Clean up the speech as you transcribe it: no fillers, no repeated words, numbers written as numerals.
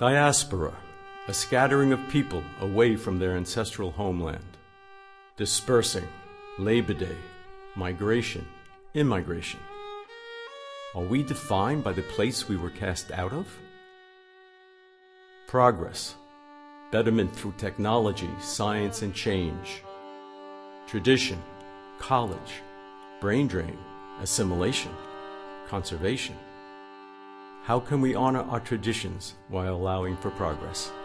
Diaspora, a scattering of people away from their ancestral homeland. Dispersing, Labor Day, migration, immigration. Are we defined by the place we were cast out of? Progress, betterment through technology, science, and change. Tradition, college, brain drain, assimilation, conservation. How can we honor our traditions while allowing for progress?